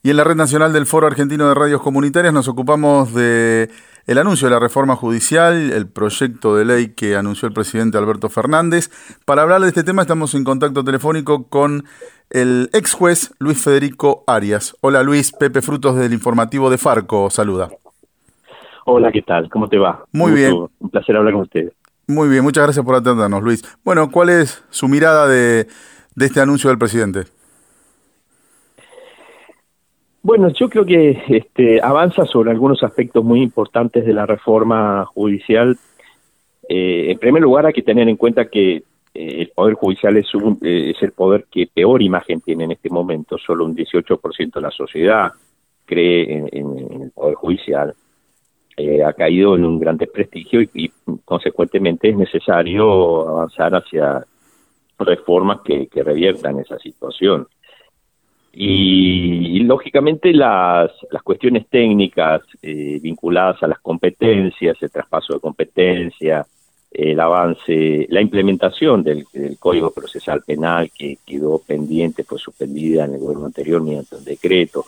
Y en la Red Nacional del Foro Argentino de Radios Comunitarias nos ocupamos de el anuncio de la reforma judicial, el proyecto de ley que anunció el presidente Alberto Fernández. Para hablar de este tema estamos en contacto telefónico con el ex juez Luis Federico Arias. Hola Luis, Pepe Frutos del informativo de Farco, saluda. Hola, ¿qué tal? ¿Cómo te va? Muy bien, Un placer hablar con ustedes. muy bien, muchas gracias por atendernos, Luis. Bueno, ¿cuál es su mirada de este anuncio del presidente? Bueno, yo creo que avanza sobre algunos aspectos muy importantes de la reforma judicial. En primer lugar, hay que tener en cuenta que el Poder Judicial es el poder que peor imagen tiene en este momento. Solo un 18% de la sociedad cree en el Poder Judicial. Ha caído en un gran desprestigio y consecuentemente es necesario avanzar hacia reformas que reviertan esa situación. Y lógicamente las cuestiones técnicas vinculadas a las competencias, el traspaso de competencia, el avance, la implementación del Código Procesal Penal que quedó pendiente, fue suspendida en el gobierno anterior mediante un decreto,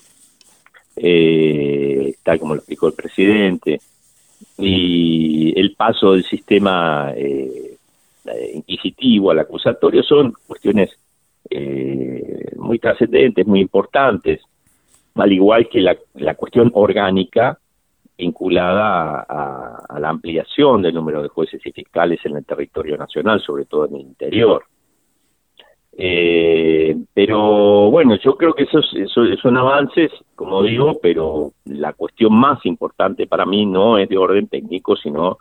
tal como lo explicó el presidente, y el paso del sistema inquisitivo al acusatorio son cuestiones muy trascendentes, muy importantes, al igual que la cuestión orgánica vinculada a la ampliación del número de jueces y fiscales en el territorio nacional, sobre todo en el interior. Pero bueno, yo creo que esos son avances, como digo, pero la cuestión más importante para mí no es de orden técnico, sino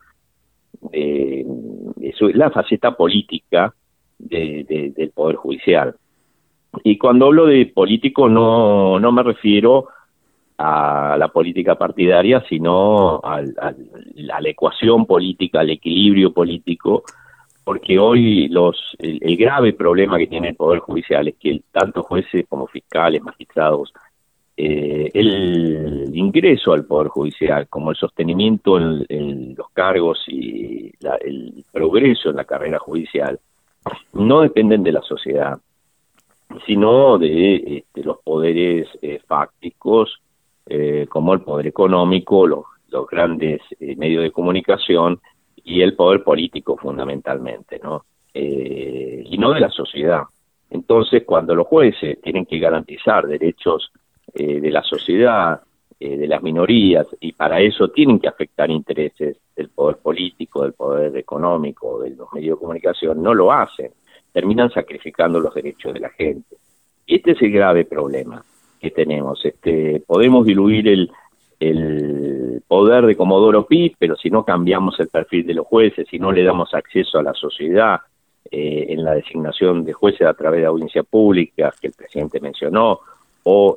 eso es la faceta política del Poder Judicial. Y cuando hablo de político no me refiero a la política partidaria, sino a la ecuación política, al equilibrio político, porque hoy el grave problema que tiene el Poder Judicial es que tanto jueces como fiscales, magistrados, el ingreso al Poder Judicial, como el sostenimiento en los cargos y el progreso en la carrera judicial, no dependen de la sociedad, sino de los poderes fácticos, como el poder económico, los grandes medios de comunicación y el poder político fundamentalmente, ¿no? Y no de la sociedad. Entonces, cuando los jueces tienen que garantizar derechos de la sociedad, de las minorías, y para eso tienen que afectar intereses del poder político, del poder económico, de los medios de comunicación, no lo hacen, terminan sacrificando los derechos de la gente. Y este es el grave problema que tenemos. Podemos diluir el poder de Comodoro Pi, pero si no cambiamos el perfil de los jueces, si no le damos acceso a la sociedad en la designación de jueces a través de audiencia pública que el presidente mencionó, o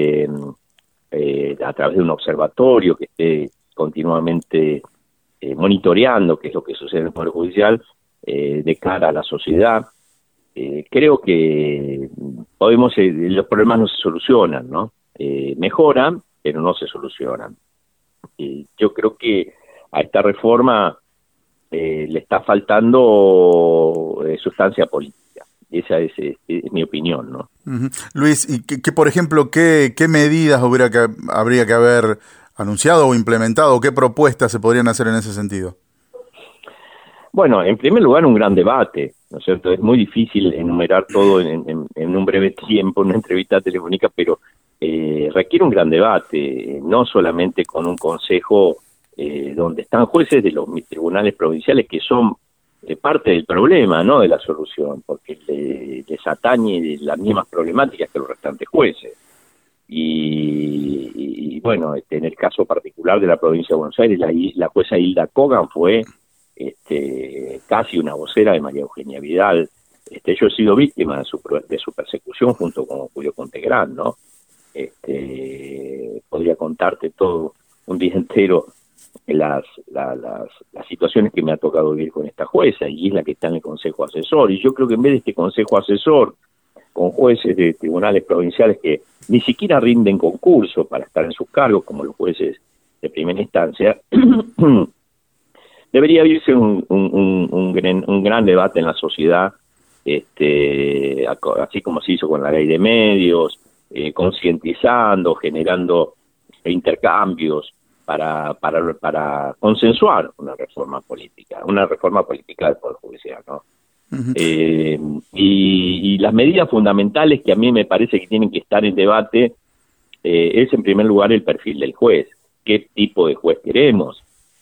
a través de un observatorio que esté continuamente monitoreando qué es lo que sucede en el Poder Judicial de cara a la sociedad, creo que los problemas no se solucionan, ¿no? Mejoran, pero no se solucionan. Yo creo que a esta reforma le está faltando sustancia política. Esa es mi opinión, ¿no? Uh-huh. Luis, y por ejemplo, ¿qué medidas habría que haber anunciado o implementado? ¿Qué propuestas se podrían hacer en ese sentido? Bueno, en primer lugar, un gran debate, ¿no es cierto? Es muy difícil enumerar todo en un breve tiempo, en una entrevista telefónica, pero requiere un gran debate, no solamente con un consejo donde están jueces de los tribunales provinciales que son parte del problema, no de la solución, porque les atañe las mismas problemáticas que los restantes jueces. Y bueno, en el caso particular de la provincia de Buenos Aires, la jueza Hilda Kogan fue casi una vocera de María Eugenia Vidal. Yo he sido víctima de su persecución junto con Julio Contegrán, ¿no? Podría contarte todo un día entero las situaciones que me ha tocado vivir con esta jueza, y es la que está en el Consejo Asesor. Y yo creo que en vez de este Consejo Asesor, con jueces de tribunales provinciales que ni siquiera rinden concurso para estar en sus cargos, como los jueces de primera instancia, debería haberse un gran debate en la sociedad, así como se hizo con la ley de medios, concientizando, generando intercambios para consensuar una reforma política del Poder Judicial, ¿no? Ujú. Y las medidas fundamentales que a mí me parece que tienen que estar en debate es, en primer lugar, el perfil del juez. ¿Qué tipo de juez queremos?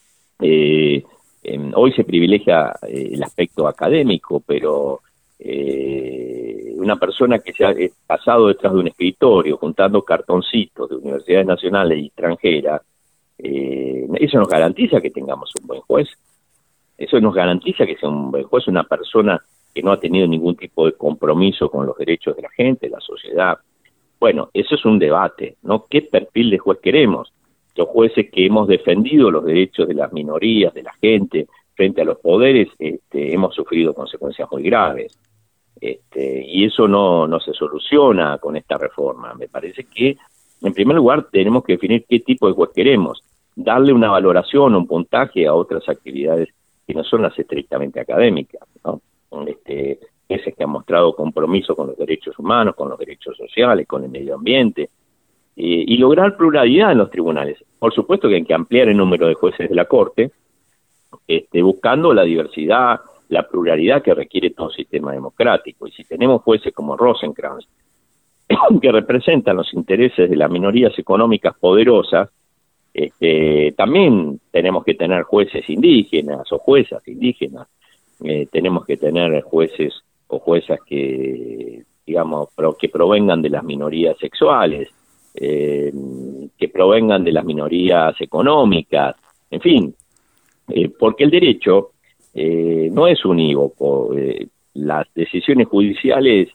Hoy se privilegia el aspecto académico, pero una persona que se ha pasado detrás de un escritorio juntando cartoncitos de universidades nacionales y extranjeras, eso nos garantiza que tengamos un buen juez. Eso nos garantiza que sea un buen juez, una persona que no ha tenido ningún tipo de compromiso con los derechos de la gente, de la sociedad. Bueno, eso es un debate, ¿no? ¿Qué perfil de juez queremos? Los jueces que hemos defendido los derechos de las minorías, de la gente, frente a los poderes, hemos sufrido consecuencias muy graves. Y eso no se soluciona con esta reforma. Me parece que, en primer lugar, tenemos que definir qué tipo de juez queremos, darle una valoración, un puntaje a otras actividades que no son las estrictamente académicas, ¿no? Jueces que han mostrado compromiso con los derechos humanos, con los derechos sociales, con el medio ambiente, y lograr pluralidad en los tribunales. Por supuesto que hay que ampliar el número de jueces de la Corte, buscando la diversidad, la pluralidad que requiere todo sistema democrático. Y si tenemos jueces como Rosenkrantz, que representan los intereses de las minorías económicas poderosas, también tenemos que tener jueces indígenas o juezas indígenas, tenemos que tener jueces o juezas que, digamos, que provengan de las minorías sexuales, que provengan de las minorías económicas, en fin, porque el derecho no es unívoco. Las decisiones judiciales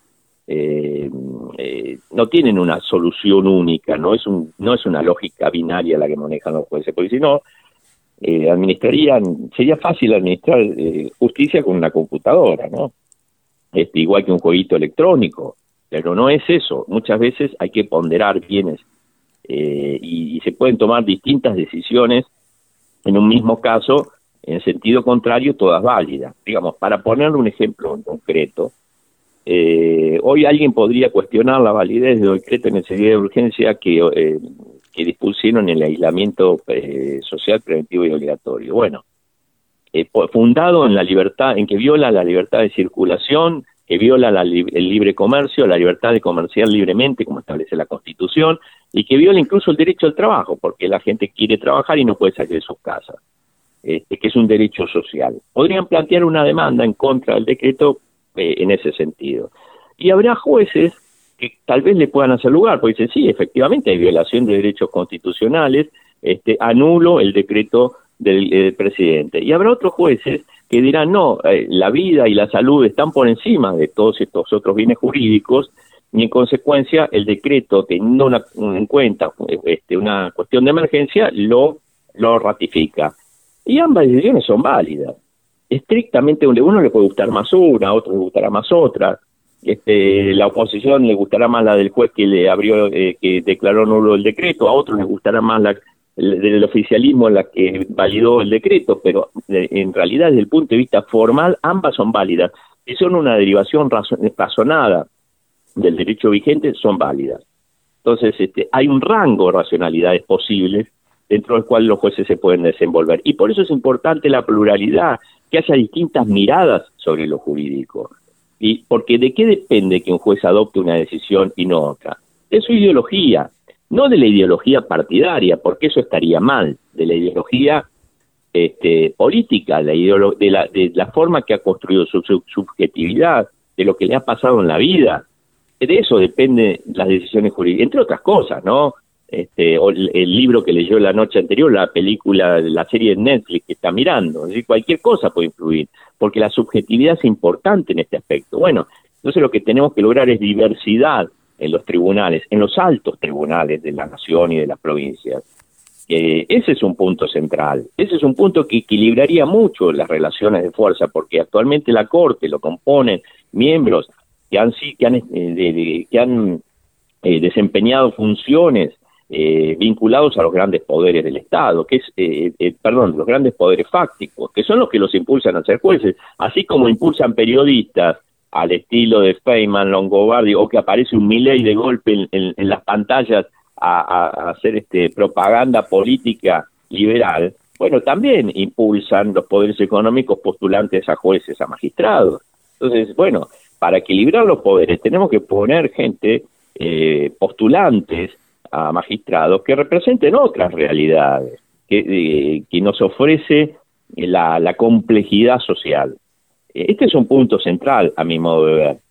no tienen una solución única, no es una lógica binaria la que manejan los jueces, porque si no, sería fácil administrar justicia con una computadora, ¿no? Igual que un jueguito electrónico, pero no es eso. Muchas veces hay que ponderar bienes y se pueden tomar distintas decisiones en un mismo caso, en sentido contrario, todas válidas. Digamos, para ponerle un ejemplo en concreto, hoy alguien podría cuestionar la validez del decreto de necesidad de urgencia que dispusieron el aislamiento social preventivo y obligatorio. Bueno, fundado en la libertad, en que viola la libertad de circulación, que viola el libre comercio, la libertad de comerciar libremente, como establece la Constitución, y que viola incluso el derecho al trabajo, porque la gente quiere trabajar y no puede salir de sus casas, que es un derecho social. Podrían plantear una demanda en contra del decreto en ese sentido. Y habrá jueces que tal vez le puedan hacer lugar, porque dicen, sí, efectivamente hay violación de derechos constitucionales, anulo el decreto del presidente. Y habrá otros jueces que dirán, no, la vida y la salud están por encima de todos estos otros bienes jurídicos, y en consecuencia el decreto, teniendo en cuenta una cuestión de emergencia, lo ratifica. Y ambas decisiones son válidas. Estrictamente, a uno le puede gustar más una, a otro le gustará más otra. La oposición le gustará más la del juez que que declaró nulo el decreto, a otros les gustará más la del oficialismo la que validó el decreto, pero en realidad desde el punto de vista formal ambas son válidas. Si son una derivación razonada del derecho vigente, son válidas. Entonces hay un rango de racionalidades posibles dentro del cual los jueces se pueden desenvolver. Y por eso es importante la pluralidad, que haya distintas miradas sobre lo jurídico. Y porque ¿de qué depende que un juez adopte una decisión y no otra? De su ideología, no de la ideología partidaria, porque eso estaría mal, de la ideología política, de la forma que ha construido su subjetividad, de lo que le ha pasado en la vida. De eso depende las decisiones jurídicas, entre otras cosas, ¿no? O el libro que leyó la noche anterior, la película, la serie de Netflix que está mirando, es decir, cualquier cosa puede influir, porque la subjetividad es importante en este aspecto. Bueno, entonces lo que tenemos que lograr es diversidad en los tribunales, en los altos tribunales de la nación y de las provincias. Ese es un punto central, ese es un punto que equilibraría mucho las relaciones de fuerza, porque actualmente la Corte lo componen miembros que han desempeñado funciones vinculados a los grandes poderes del Estado, los grandes poderes fácticos, que son los que los impulsan a ser jueces, así como impulsan periodistas al estilo de Feynman, Longobardi, o que aparece un Milei de golpe en las pantallas a hacer propaganda política liberal, bueno, también impulsan los poderes económicos postulantes a jueces, a magistrados. Entonces, bueno, para equilibrar los poderes tenemos que poner gente, postulantes a magistrados que representen otras realidades, que nos ofrece la complejidad social. Este es un punto central, a mi modo de ver.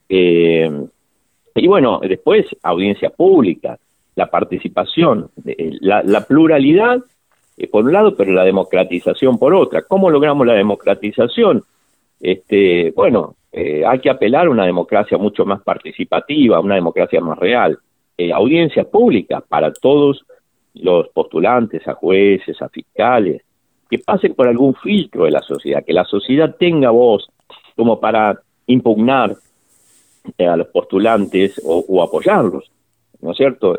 Y bueno, después, audiencia pública, la participación, la pluralidad, por un lado, pero la democratización por otra. ¿Cómo logramos la democratización? Bueno, hay que apelar a una democracia mucho más participativa, una democracia más real. Audiencias públicas para todos los postulantes, a jueces, a fiscales, que pasen por algún filtro de la sociedad, que la sociedad tenga voz como para impugnar a los postulantes o apoyarlos, ¿no es cierto?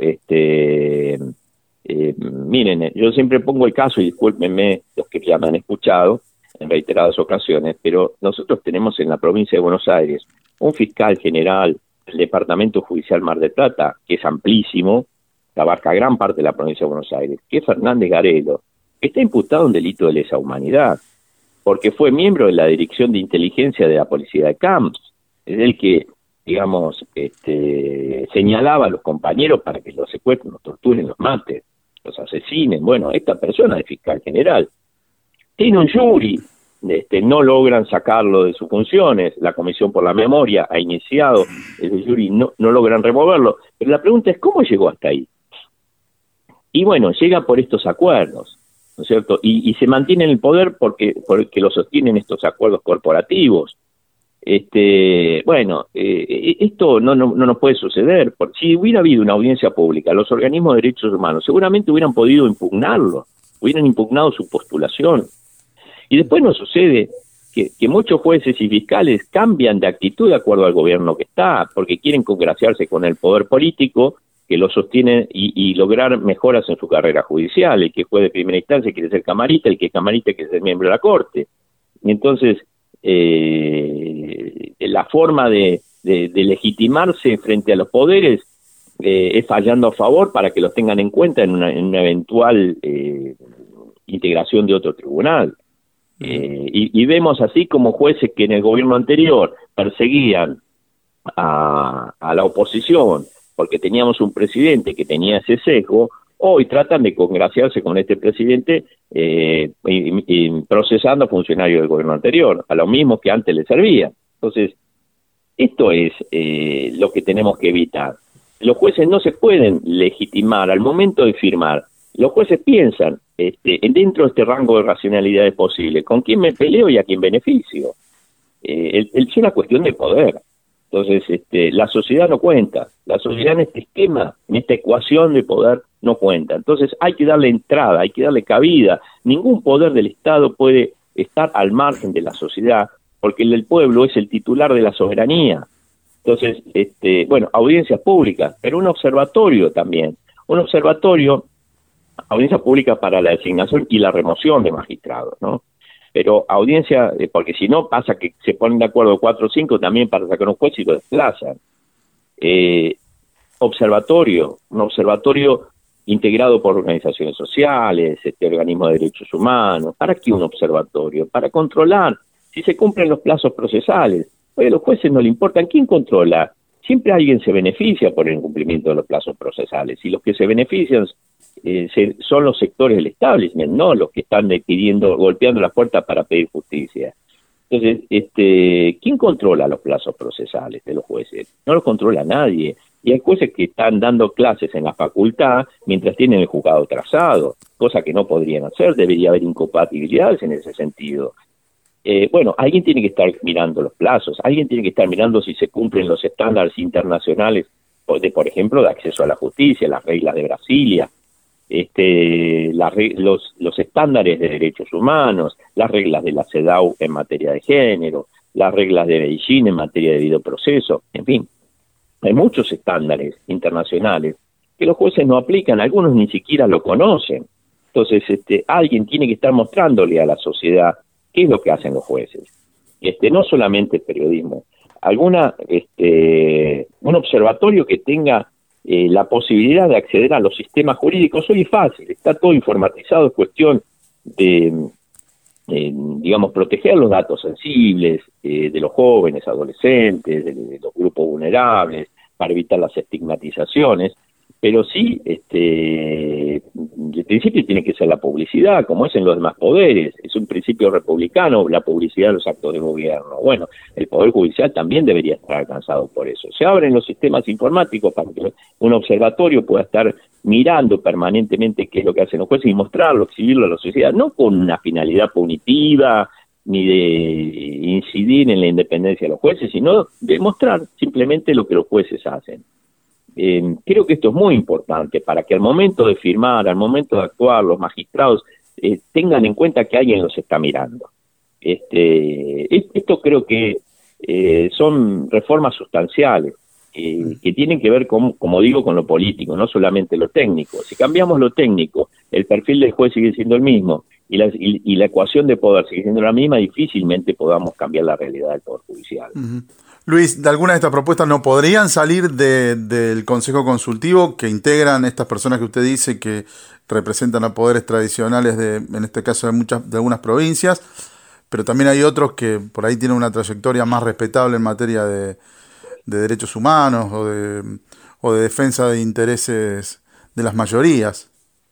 Miren, yo siempre pongo el caso, y discúlpenme los que ya me han escuchado en reiteradas ocasiones, pero nosotros tenemos en la provincia de Buenos Aires un fiscal general del Departamento Judicial Mar del Plata, que es amplísimo, que abarca gran parte de la provincia de Buenos Aires, que es Fernández Garelo, que está imputado en delito de lesa humanidad, porque fue miembro de la Dirección de Inteligencia de la Policía de Camps, es el que, digamos, señalaba a los compañeros para que los secuestren, los torturen, los maten, los asesinen. Bueno, esta persona es fiscal general. Tiene un jury, no logran sacarlo de sus funciones, la Comisión por la Memoria ha iniciado, el jury no logran removerlo, pero la pregunta es, ¿cómo llegó hasta ahí? Y bueno, llega por estos acuerdos, ¿no es cierto? Y se mantiene en el poder porque lo sostienen estos acuerdos corporativos. Bueno, esto no puede suceder. Si hubiera habido una audiencia pública, los organismos de derechos humanos seguramente hubieran podido impugnarlo, hubieran impugnado su postulación. Y después nos sucede que muchos jueces y fiscales cambian de actitud de acuerdo al gobierno que está, porque quieren congraciarse con el poder político que lo sostiene y lograr mejoras en su carrera judicial. El que juez de primera instancia quiere ser camarista, el que es camarista quiere ser miembro de la Corte. Y entonces, la forma de legitimarse frente a los poderes es fallando a favor para que los tengan en cuenta en una eventual integración de otro tribunal. Y vemos así como jueces que en el gobierno anterior perseguían a la oposición porque teníamos un presidente que tenía ese sesgo, hoy tratan de congraciarse con este presidente y procesando a funcionarios del gobierno anterior, a lo mismo que antes le servía. Entonces, esto es lo que tenemos que evitar. Los jueces no se pueden legitimar al momento de firmar. Los jueces piensan dentro de este rango de racionalidades posible, ¿con quién me peleo y a quién beneficio? Es una cuestión de poder. Entonces, la sociedad no cuenta. La sociedad en este esquema, en esta ecuación de poder, no cuenta. Entonces, hay que darle entrada, hay que darle cabida. Ningún poder del Estado puede estar al margen de la sociedad, porque el pueblo es el titular de la soberanía. Entonces, bueno, audiencias públicas, pero un observatorio también. Un observatorio, audiencias públicas para la designación y la remoción de magistrados, ¿no? Pero audiencia, porque si no pasa que se ponen de acuerdo 4 o 5 también para sacar un juez y lo desplazan. Observatorio, un observatorio integrado por organizaciones sociales, organismos de derechos humanos. ¿Para qué un observatorio? Para controlar si se cumplen los plazos procesales. Oye, a los jueces no le importan. ¿Quién controla? Siempre alguien se beneficia por el incumplimiento de los plazos procesales, y los que se benefician son los sectores del establishment, no los que están golpeando las puertas para pedir justicia. Entonces, ¿quién controla los plazos procesales de los jueces? No los controla nadie. Y hay jueces que están dando clases en la facultad mientras tienen el juzgado trazado, cosa que no podrían hacer. Debería haber incompatibilidades en ese sentido. Bueno, alguien tiene que estar mirando los plazos, alguien tiene que estar mirando si se cumplen los estándares internacionales, por ejemplo, de acceso a la justicia, las reglas de Brasilia, los estándares de derechos humanos, las reglas de la CEDAW en materia de género, las reglas de Beijing en materia de debido proceso, en fin, hay muchos estándares internacionales que los jueces no aplican, algunos ni siquiera lo conocen. Entonces, alguien tiene que estar mostrándole a la sociedad qué es lo que hacen los jueces. No solamente el periodismo. un observatorio que tenga la posibilidad de acceder a los sistemas jurídicos. Hoy es fácil, está todo informatizado, es cuestión de, digamos, proteger los datos sensibles de los jóvenes, adolescentes, de los grupos vulnerables, para evitar las estigmatizaciones. Pero sí, el principio tiene que ser la publicidad, como es en los demás poderes. Es un principio republicano, la publicidad de los actos de gobierno. Bueno, el Poder Judicial también debería estar alcanzado por eso. Se abren los sistemas informáticos para que un observatorio pueda estar mirando permanentemente qué es lo que hacen los jueces y mostrarlo, exhibirlo a la sociedad, no con una finalidad punitiva ni de incidir en la independencia de los jueces, sino de mostrar simplemente lo que los jueces hacen. Creo que esto es muy importante para que al momento de firmar, al momento de actuar, los magistrados tengan en cuenta que alguien los está mirando. Esto creo que son reformas sustanciales que tienen que ver, como digo, con lo político, no solamente lo técnico. Si cambiamos lo técnico, el perfil del juez sigue siendo el mismo y la ecuación de poder sigue siendo la misma, difícilmente podamos cambiar la realidad del Poder Judicial. Uh-huh. Luis, ¿algunas de estas propuestas no podrían salir del Consejo Consultivo que integran estas personas que usted dice que representan a poderes tradicionales en este caso de algunas provincias, pero también hay otros que por ahí tienen una trayectoria más respetable en materia de derechos humanos o de defensa de intereses de las mayorías?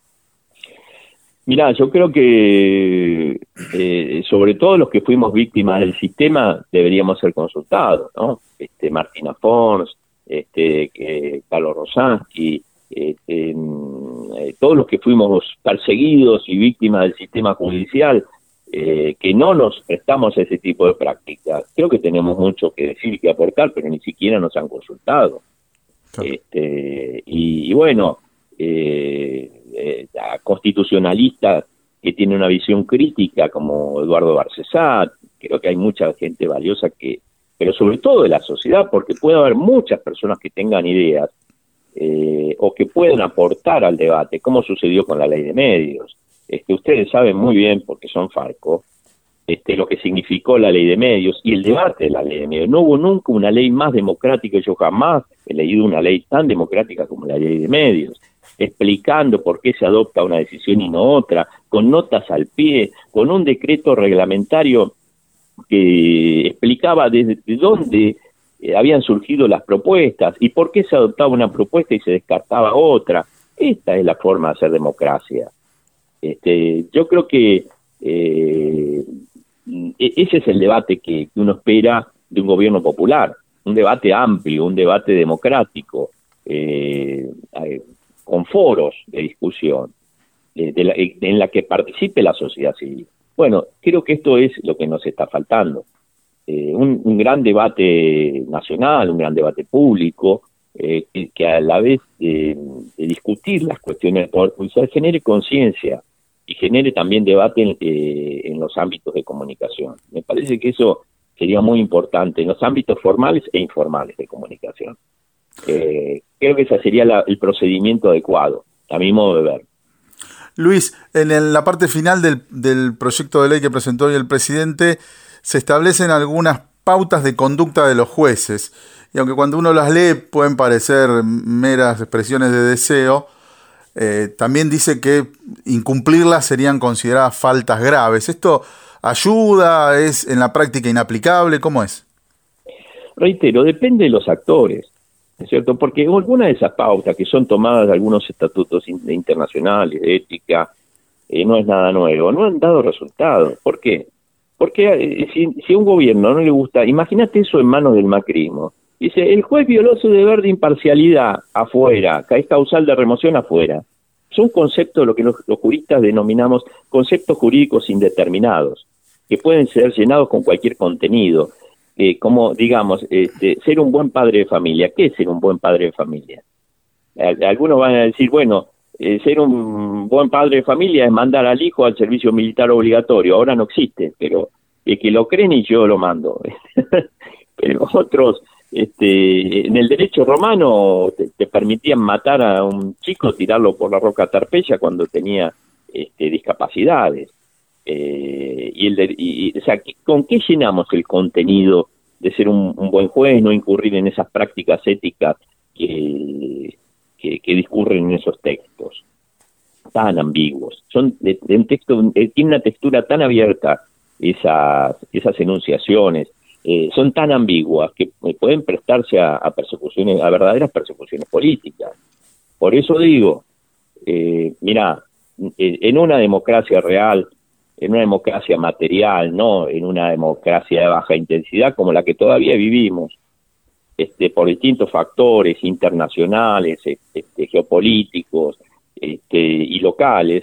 Mirá, yo creo que sobre todo los que fuimos víctimas del sistema deberíamos ser consultados, ¿no? Martina Fons, Carlos Rosansky, todos los que fuimos perseguidos y víctimas del sistema judicial, que no nos prestamos a ese tipo de prácticas. Creo que tenemos mucho que decir y que aportar, pero ni siquiera nos han consultado. Claro. Y bueno, a constitucionalistas que tiene una visión crítica como Eduardo Barcesat, creo que hay mucha gente valiosa pero sobre todo de la sociedad, porque puede haber muchas personas que tengan ideas o que pueden aportar al debate, como sucedió con la ley de medios. Ustedes saben muy bien, porque son Farco, lo que significó la ley de medios y el debate de la ley de medios. No hubo nunca una ley más democrática, yo jamás he leído una ley tan democrática como la ley de medios, explicando por qué se adopta una decisión y no otra, con notas al pie, con un decreto reglamentario que explicaba desde dónde habían surgido las propuestas y por qué se adoptaba una propuesta y se descartaba otra. Esta es la forma de hacer democracia. Yo creo que ese es el debate que uno espera de un gobierno popular, un debate amplio, un debate democrático, con foros de discusión, en la que participe la sociedad civil. Bueno, creo que esto es lo que nos está faltando. Un gran debate nacional, un gran debate público, que a la vez de discutir las cuestiones del Poder Judicial genere conciencia y genere también debate en los ámbitos de comunicación. Me parece que eso sería muy importante en los ámbitos formales e informales de comunicación. Creo que ese sería el procedimiento adecuado, a mi modo de ver. Luis, en la parte final del proyecto de ley que presentó hoy el presidente, se establecen algunas pautas de conducta de los jueces, y aunque cuando uno las lee pueden parecer meras expresiones de deseo, también dice que incumplirlas serían consideradas faltas graves. ¿Esto ayuda? ¿Es en la práctica inaplicable? ¿Cómo es? Reitero, depende de los actores, ¿no es cierto? Porque algunas de esas pautas que son tomadas de algunos estatutos internacionales de ética, no es nada nuevo, no han dado resultados. ¿Por qué? Porque si a un gobierno no le gusta, imagínate eso en manos del macrismo. Dice, el juez violó su deber de imparcialidad afuera, es causal de remoción afuera. Son conceptos, lo que los juristas denominamos conceptos jurídicos indeterminados, que pueden ser llenados con cualquier contenido. Como, digamos, ser un buen padre de familia. ¿Qué es ser un buen padre de familia? Algunos van a decir, bueno, ser un buen padre de familia es mandar al hijo al servicio militar obligatorio. Ahora no existe, pero que lo creen y yo lo mando. Pero otros, en el derecho romano te permitían matar a un chico, tirarlo por la roca Tarpeya cuando tenía discapacidades. O sea, ¿con qué llenamos el contenido de ser un buen juez, no incurrir en esas prácticas éticas que discurren en esos textos tan ambiguos. Son de un texto, tiene una textura tan abierta esas enunciaciones, son tan ambiguas que pueden prestarse a persecuciones, a verdaderas persecuciones políticas. Por eso digo, mira, en una democracia real, en una democracia material, no en una democracia de baja intensidad como la que todavía vivimos, por distintos factores internacionales, geopolíticos, y locales,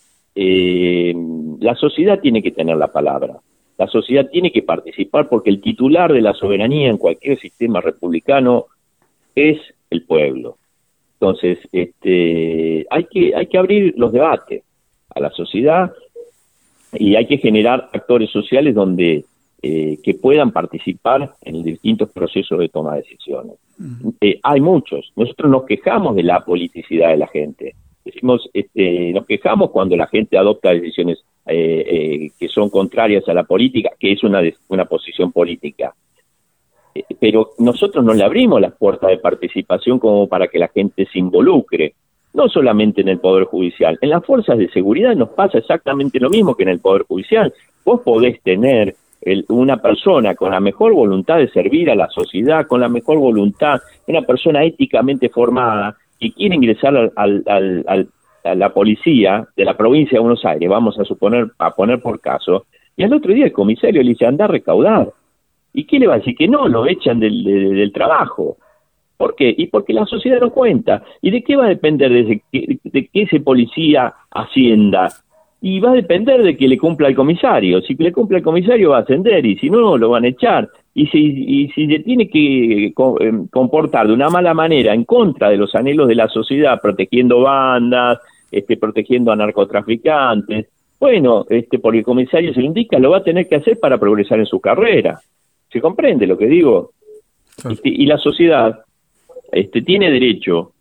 la sociedad tiene que tener la palabra. La sociedad tiene que participar porque el titular de la soberanía en cualquier sistema republicano es el pueblo. Entonces, hay que abrir los debates a la sociedad y hay que generar actores sociales donde que puedan participar en distintos procesos de toma de decisiones. Hay muchos. Nosotros nos quejamos de la politicidad de la gente. Decimos, nos quejamos cuando la gente adopta decisiones que son contrarias a la política, que es una posición política. Pero nosotros no le abrimos las puertas de participación como para que la gente se involucre, no solamente en el Poder Judicial. En las fuerzas de seguridad nos pasa exactamente lo mismo que en el Poder Judicial. Vos podés tener una persona con la mejor voluntad de servir a la sociedad, con la mejor voluntad, una persona éticamente formada, que quiere ingresar a la policía de la provincia de Buenos Aires, vamos a poner por caso, y al otro día el comisario le dice, anda a recaudar. ¿Y qué le va a decir? Que no, lo echan del trabajo. ¿Por qué? Y porque la sociedad no cuenta. ¿Y de qué va a depender de que ese policía ascienda? Y va a depender de que le cumpla el comisario. Si le cumple el comisario va a ascender, y si no, lo van a echar. Y si se tiene que comportar de una mala manera en contra de los anhelos de la sociedad, protegiendo bandas, protegiendo a narcotraficantes, bueno, porque el comisario se lo indica, lo va a tener que hacer para progresar en su carrera. ¿Se comprende lo que digo? Y la sociedad tiene derecho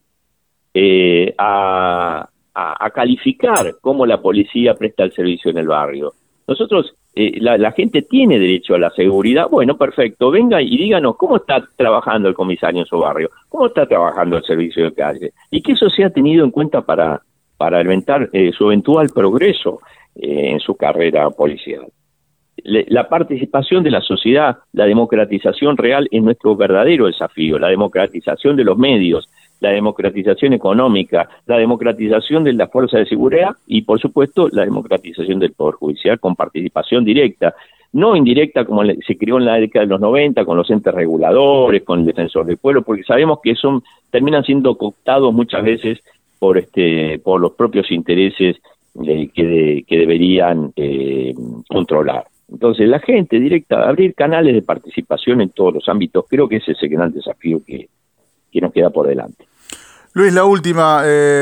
a calificar cómo la policía presta el servicio en el barrio. Nosotros, la gente tiene derecho a la seguridad. Bueno, perfecto, venga y díganos cómo está trabajando el comisario en su barrio, cómo está trabajando el servicio de calle, y que eso se ha tenido en cuenta para alimentar su eventual progreso en su carrera policial. La participación de la sociedad, la democratización real es nuestro verdadero desafío, la democratización de los medios, la democratización económica, la democratización de la fuerza de seguridad y, por supuesto, la democratización del Poder Judicial con participación directa, no indirecta como se creó en la década de los 90 con los entes reguladores, con el defensor del pueblo, porque sabemos que terminan siendo cooptados muchas veces por los propios intereses que deberían controlar. Entonces, la gente directa, abrir canales de participación en todos los ámbitos, creo que ese es el gran desafío que nos queda por delante. Luis, la última.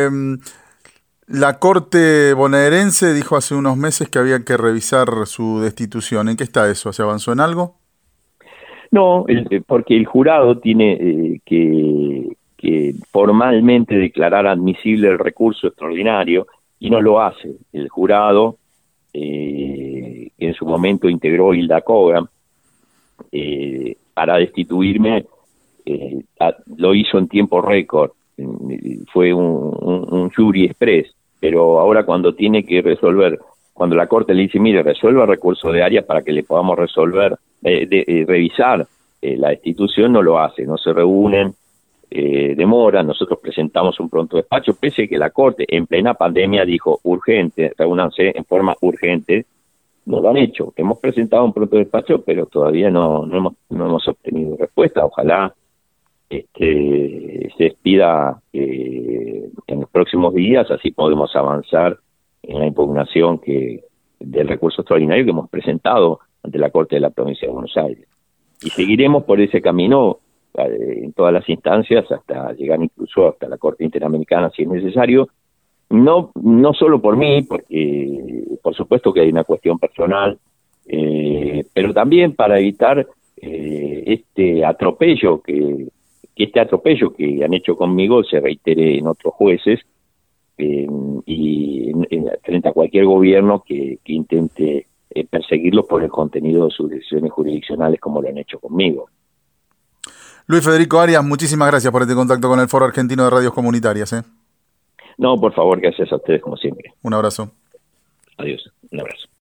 La Corte bonaerense dijo hace unos meses que había que revisar su destitución. ¿En qué está eso? ¿Se avanzó en algo? No, porque el jurado tiene que formalmente declarar admisible el recurso extraordinario y no lo hace. El jurado, que en su momento integró Hilda Cobham, para destituirme, lo hizo en tiempo récord. Fue un jury express, pero ahora cuando tiene que resolver, cuando la Corte le dice, mire, resuelva el recurso de área para que le podamos revisar la destitución, no lo hace, no se reúnen, demoran. Nosotros presentamos un pronto despacho, pese a que la Corte en plena pandemia dijo urgente, reúnanse en forma urgente. No lo han hecho. Hemos presentado un pronto despacho, pero todavía no hemos obtenido respuesta. Ojalá se expida en los próximos días, así podemos avanzar en la impugnación del recurso extraordinario que hemos presentado ante la Corte de la Provincia de Buenos Aires. Y seguiremos por ese camino en todas las instancias hasta llegar incluso hasta la Corte Interamericana si es necesario. No solo por mí, porque por supuesto que hay una cuestión personal, pero también para evitar este atropello que han hecho conmigo se reitere en otros jueces y frente a cualquier gobierno que intente perseguirlos por el contenido de sus decisiones jurisdiccionales como lo han hecho conmigo. Luis Federico Arias, muchísimas gracias por este contacto con el Foro Argentino de Radios Comunitarias. No, por favor, gracias a ustedes como siempre. Un abrazo. Adiós, un abrazo.